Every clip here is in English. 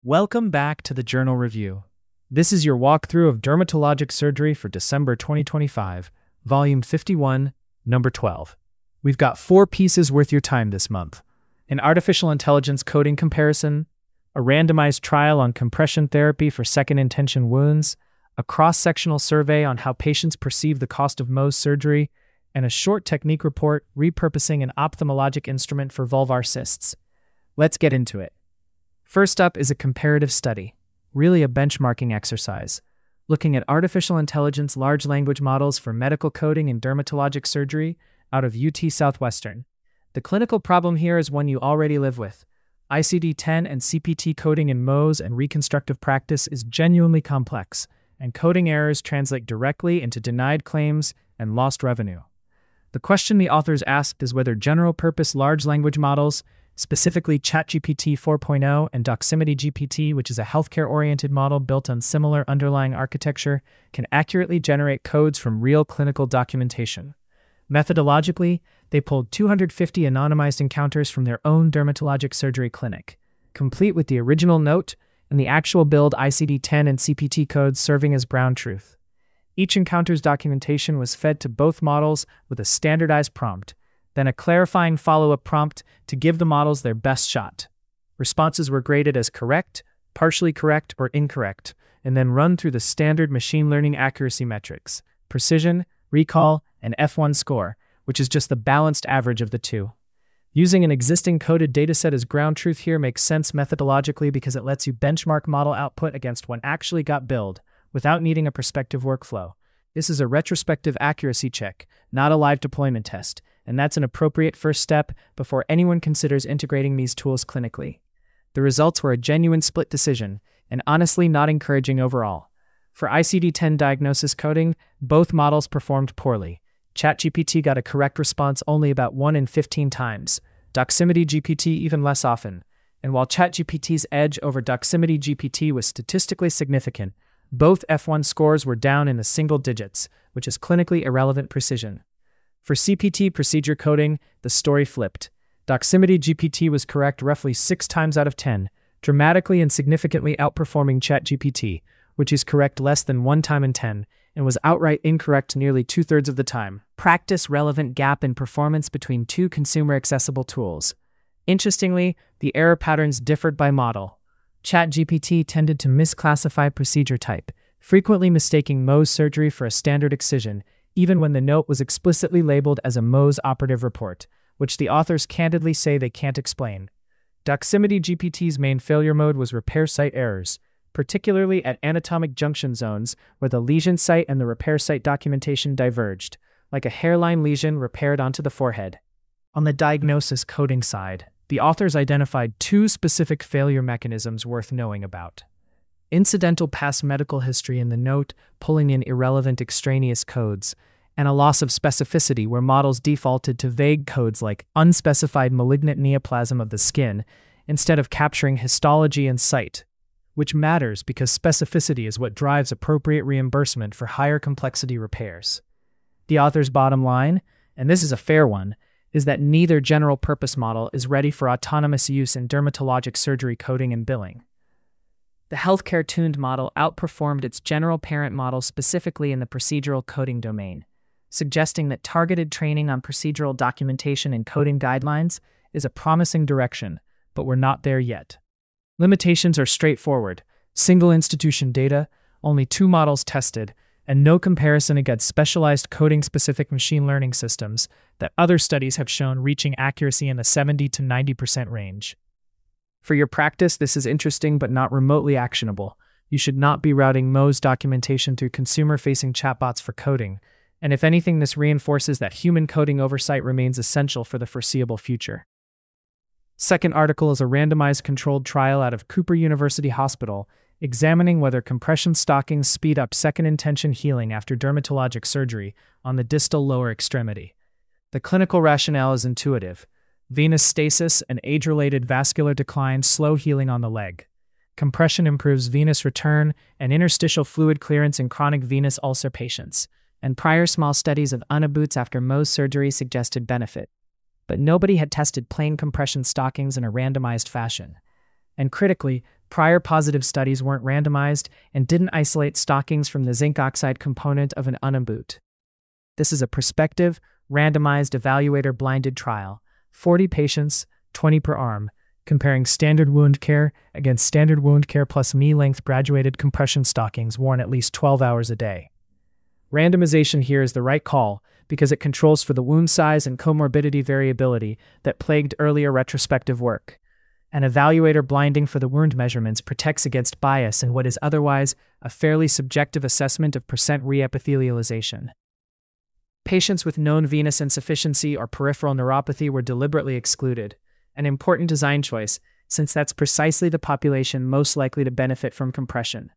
Welcome back to the Journal Review. This is your walkthrough of dermatologic surgery for December 2025, Volume 51, Number 12. We've got 4 pieces worth your time this month: an artificial intelligence coding comparison, a randomized trial on compression therapy for second intention wounds, a cross-sectional survey on how patients perceive the cost of Mohs surgery, and a short technique report repurposing an ophthalmologic instrument for vulvar cysts. Let's get into it. First up is a comparative study, really a benchmarking exercise, looking at artificial intelligence large language models for medical coding and dermatologic surgery out of UT Southwestern. The clinical problem here is one you already live with. ICD-10 and CPT coding in Mohs and reconstructive practice is genuinely complex, and coding errors translate directly into denied claims and lost revenue. The question the authors asked is whether general-purpose large language models, specifically ChatGPT 4.0 and Doximity GPT, which is a healthcare-oriented model built on similar underlying architecture, can accurately generate codes from real clinical documentation. Methodologically, they pulled 250 anonymized encounters from their own dermatologic surgery clinic, complete with the original note and the actual build ICD-10 and CPT codes serving as ground truth. Each encounter's documentation was fed to both models with a standardized prompt, then a clarifying follow-up prompt to give the models their best shot. Responses were graded as correct, partially correct, or incorrect, and then run through the standard machine learning accuracy metrics: precision, recall, and F1 score, which is just the balanced average of the two. Using an existing coded dataset as ground truth here makes sense methodologically because it lets you benchmark model output against what actually got billed, without needing a prospective workflow. This is a retrospective accuracy check, not a live deployment test, and that's an appropriate first step before anyone considers integrating these tools clinically. The results were a genuine split decision, and honestly not encouraging overall. For ICD-10 diagnosis coding, both models performed poorly. ChatGPT got a correct response only about 1 in 15 times, Doximity GPT even less often, and while ChatGPT's edge over Doximity GPT was statistically significant, both F1 scores were down in the single digits, which is clinically irrelevant precision. For CPT procedure coding, the story flipped. Doximity GPT was correct roughly 6 times out of 10, dramatically and significantly outperforming ChatGPT, which is correct less than 1 time in 10, and was outright incorrect nearly 2/3 of the time. Practice-relevant gap in performance between two consumer-accessible tools. Interestingly, the error patterns differed by model. ChatGPT tended to misclassify procedure type, frequently mistaking Mohs surgery for a standard excision, even when the note was explicitly labeled as a Mohs operative report, which the authors candidly say they can't explain. Doximity GPT's main failure mode was repair site errors, particularly at anatomic junction zones where the lesion site and the repair site documentation diverged, like a hairline lesion repaired onto the forehead. On the diagnosis coding side, the authors identified 2 specific failure mechanisms worth knowing about: incidental past medical history in the note, pulling in irrelevant extraneous codes, and a loss of specificity where models defaulted to vague codes like unspecified malignant neoplasm of the skin instead of capturing histology and site, which matters because specificity is what drives appropriate reimbursement for higher complexity repairs. The author's bottom line, and this is a fair one, is that neither general-purpose model is ready for autonomous use in dermatologic surgery coding and billing. The healthcare-tuned model outperformed its general parent model specifically in the procedural coding domain, suggesting that targeted training on procedural documentation and coding guidelines is a promising direction, but we're not there yet. Limitations are straightforward: single institution data, only 2 models tested, and no comparison against specialized coding-specific machine learning systems that other studies have shown reaching accuracy in the 70 to 90% range. For your practice, this is interesting but not remotely actionable. You should not be routing Mohs documentation through consumer-facing chatbots for coding, and if anything, this reinforces that human coding oversight remains essential for the foreseeable future. Second article is a randomized controlled trial out of Cooper University Hospital, examining whether compression stockings speed up second intention healing after dermatologic surgery on the distal lower extremity. The clinical rationale is intuitive: venous stasis and age-related vascular decline slow healing on the leg. Compression improves venous return and interstitial fluid clearance in chronic venous ulcer patients, and prior small studies of uniboots after Mohs surgery suggested benefit. But nobody had tested plain compression stockings in a randomized fashion. And critically, Prior positive studies weren't randomized and didn't isolate stockings from the zinc oxide component of an Unabut. This is a prospective, randomized evaluator-blinded trial, 40 patients, 20 per arm, comparing standard wound care against standard wound care plus knee-length graduated compression stockings worn at least 12 hours a day. Randomization here is the right call because it controls for the wound size and comorbidity variability that plagued earlier retrospective work. And evaluator blinding for the wound measurements protects against bias in what is otherwise a fairly subjective assessment of percent reepithelialization. Patients with known venous insufficiency or peripheral neuropathy were deliberately excluded, an important design choice since that's precisely the population most likely to benefit from compression.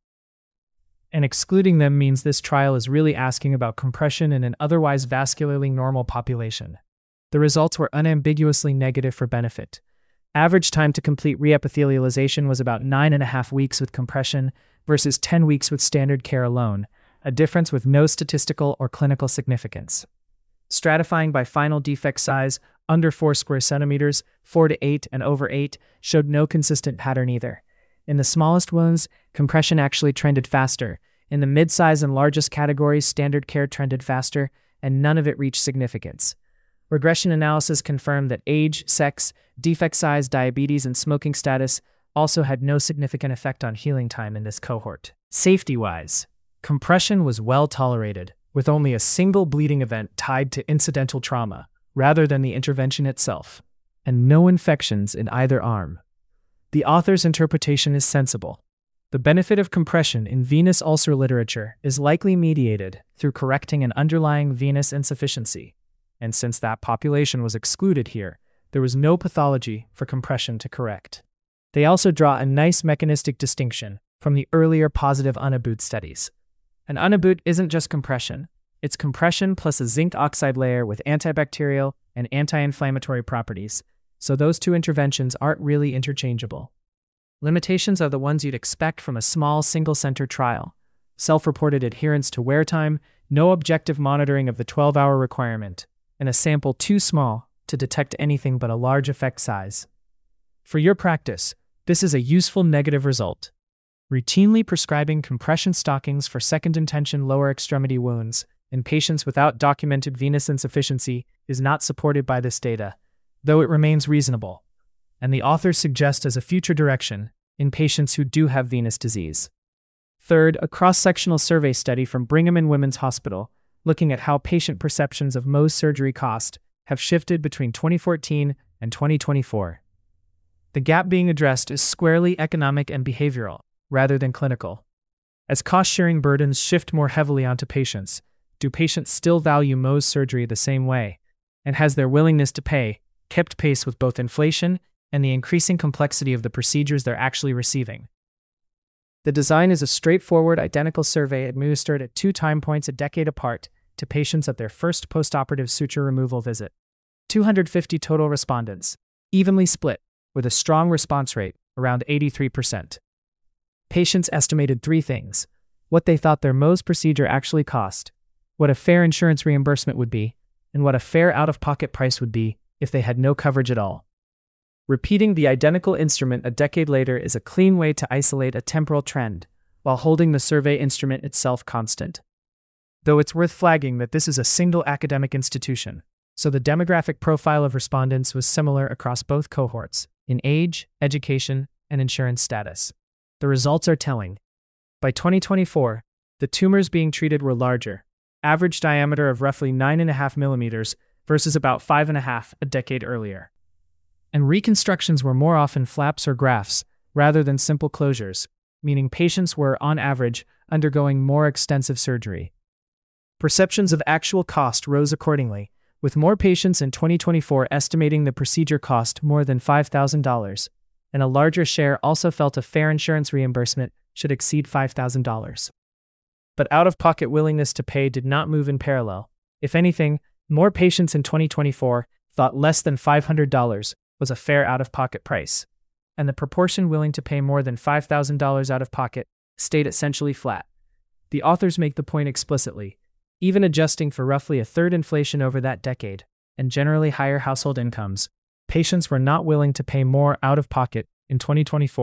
And excluding them means this trial is really asking about compression in an otherwise vascularly normal population. The results were unambiguously negative for benefit. Average time to complete reepithelialization was about 9.5 weeks with compression versus 10 weeks with standard care alone, a difference with no statistical or clinical significance. Stratifying by final defect size, under 4 square centimeters, 4 to 8, and over 8, showed no consistent pattern either. In the smallest wounds, compression actually trended faster. In the mid-size and largest categories, standard care trended faster, and none of it reached significance. Regression analysis confirmed that age, sex, defect size, diabetes, and smoking status also had no significant effect on healing time in this cohort. Safety-wise, compression was well tolerated, with only a single bleeding event tied to incidental trauma, rather than the intervention itself, and no infections in either arm. The author's interpretation is sensible. The benefit of compression in venous ulcer literature is likely mediated through correcting an underlying venous insufficiency, and since that population was excluded here, there was no pathology for compression to correct. They also draw a nice mechanistic distinction from the earlier positive Unabut studies. An Unabut isn't just compression, it's compression plus a zinc oxide layer with antibacterial and anti-inflammatory properties, so those two interventions aren't really interchangeable. Limitations are the ones you'd expect from a small single-center trial: self-reported adherence to wear time, no objective monitoring of the 12-hour requirement, and a sample too small to detect anything but a large effect size. For your practice, this is a useful negative result. Routinely prescribing compression stockings for second intention lower extremity wounds in patients without documented venous insufficiency is not supported by this data, though it remains reasonable, and the authors suggest as a future direction in patients who do have venous disease. Third, a cross-sectional survey study from Brigham and Women's Hospital looking at how patient perceptions of Mohs surgery cost have shifted between 2014 and 2024. The gap being addressed is squarely economic and behavioral, rather than clinical. As cost-sharing burdens shift more heavily onto patients, do patients still value Mohs surgery the same way? And has their willingness to pay kept pace with both inflation and the increasing complexity of the procedures they're actually receiving? The design is a straightforward, identical survey administered at 2 time points a decade apart to patients at their first postoperative suture removal visit. 250 total respondents, evenly split, with a strong response rate, around 83%. Patients estimated 3 things: what they thought their Mohs procedure actually cost, what a fair insurance reimbursement would be, and what a fair out-of-pocket price would be if they had no coverage at all. Repeating the identical instrument a decade later is a clean way to isolate a temporal trend, while holding the survey instrument itself constant. Though it's worth flagging that this is a single academic institution, so the demographic profile of respondents was similar across both cohorts, in age, education, and insurance status. The results are telling. By 2024, the tumors being treated were larger, average diameter of roughly 9.5 millimeters versus about 5.5 a decade earlier. And reconstructions were more often flaps or grafts, rather than simple closures, meaning patients were, on average, undergoing more extensive surgery. Perceptions of actual cost rose accordingly, with more patients in 2024 estimating the procedure cost more than $5,000, and a larger share also felt a fair insurance reimbursement should exceed $5,000. But out-of-pocket willingness to pay did not move in parallel. If anything, more patients in 2024 thought less than $500 was a fair out-of-pocket price, and the proportion willing to pay more than $5,000 out of pocket stayed essentially flat. The authors make the point explicitly. Even adjusting for roughly a third inflation over that decade, and generally higher household incomes, patients were not willing to pay more out of pocket in 2024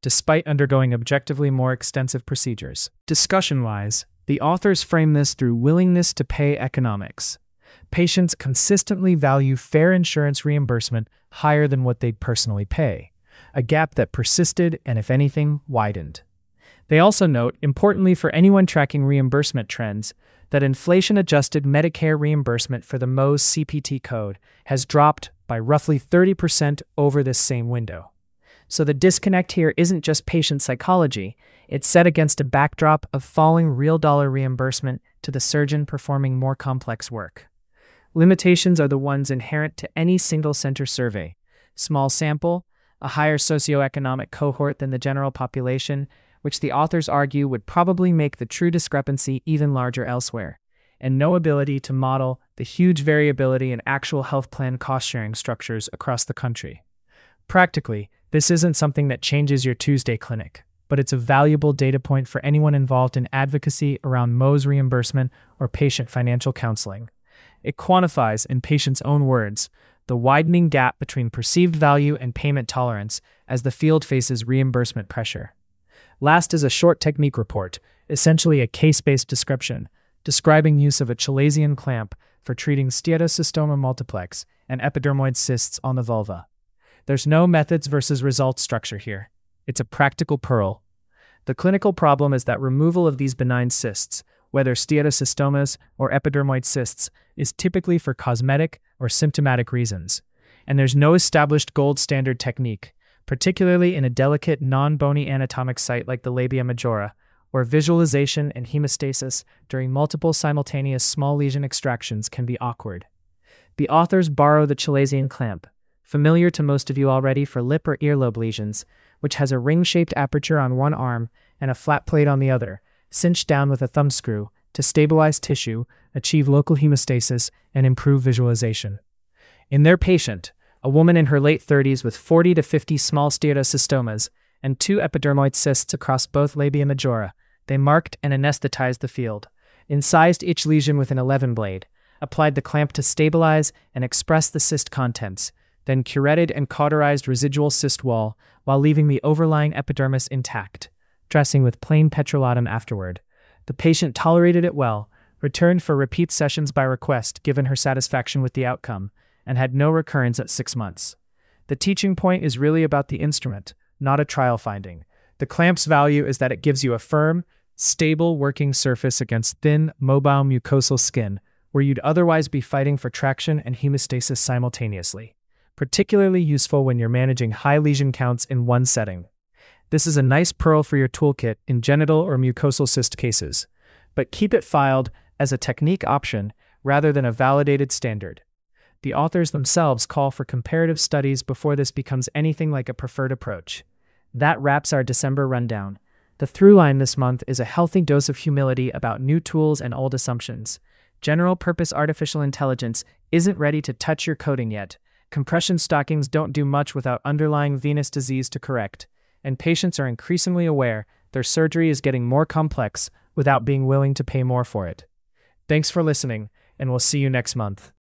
despite undergoing objectively more extensive procedures. Discussion-wise, the authors frame this through willingness to pay economics. Patients consistently value fair insurance reimbursement higher than what they'd personally pay, a gap that persisted and, if anything, widened. They also note, importantly for anyone tracking reimbursement trends, that inflation-adjusted Medicare reimbursement for the Mohs CPT code has dropped by roughly 30% over this same window. So the disconnect here isn't just patient psychology, it's set against a backdrop of falling real-dollar reimbursement to the surgeon performing more complex work. Limitations are the ones inherent to any single-center survey: small sample, a higher socioeconomic cohort than the general population, which the authors argue would probably make the true discrepancy even larger elsewhere, and no ability to model the huge variability in actual health plan cost-sharing structures across the country. Practically, this isn't something that changes your Tuesday clinic, but it's a valuable data point for anyone involved in advocacy around Mohs reimbursement or patient financial counseling. It quantifies, in patients' own words, the widening gap between perceived value and payment tolerance as the field faces reimbursement pressure. Last is a short technique report, essentially a case-based description, describing use of a Chalazion clamp for treating steatocystoma multiplex and epidermoid cysts on the vulva. There's no methods versus results structure here. It's a practical pearl. The clinical problem is that removal of these benign cysts, whether steatocystomas or epidermoid cysts, is typically for cosmetic or symptomatic reasons, and there's no established gold standard technique, particularly in a delicate non-bony anatomic site like the labia majora, where visualization and hemostasis during multiple simultaneous small lesion extractions can be awkward. The authors borrow the Chalazion clamp, familiar to most of you already for lip or earlobe lesions, which has a ring-shaped aperture on one arm and a flat plate on the other, cinched down with a thumb screw to stabilize tissue, achieve local hemostasis, and improve visualization. In their patient, a woman in her late 30s with 40 to 50 small steatocystomas and 2 epidermoid cysts across both labia majora, they marked and anesthetized the field, incised each lesion with an 11 blade, applied the clamp to stabilize and express the cyst contents, then curetted and cauterized residual cyst wall while leaving the overlying epidermis intact, dressing with plain petrolatum afterward. The patient tolerated it well, returned for repeat sessions by request given her satisfaction with the outcome, and had no recurrence at 6 months. The teaching point is really about the instrument, not a trial finding. The clamp's value is that it gives you a firm, stable working surface against thin, mobile mucosal skin, where you'd otherwise be fighting for traction and hemostasis simultaneously. Particularly useful when you're managing high lesion counts in one setting. This is a nice pearl for your toolkit in genital or mucosal cyst cases, but keep it filed as a technique option rather than a validated standard. The authors themselves call for comparative studies before this becomes anything like a preferred approach. That wraps our December rundown. The through line this month is a healthy dose of humility about new tools and old assumptions. General-purpose artificial intelligence isn't ready to touch your coding yet. Compression stockings don't do much without underlying venous disease to correct, and patients are increasingly aware their surgery is getting more complex without being willing to pay more for it. Thanks for listening, and we'll see you next month.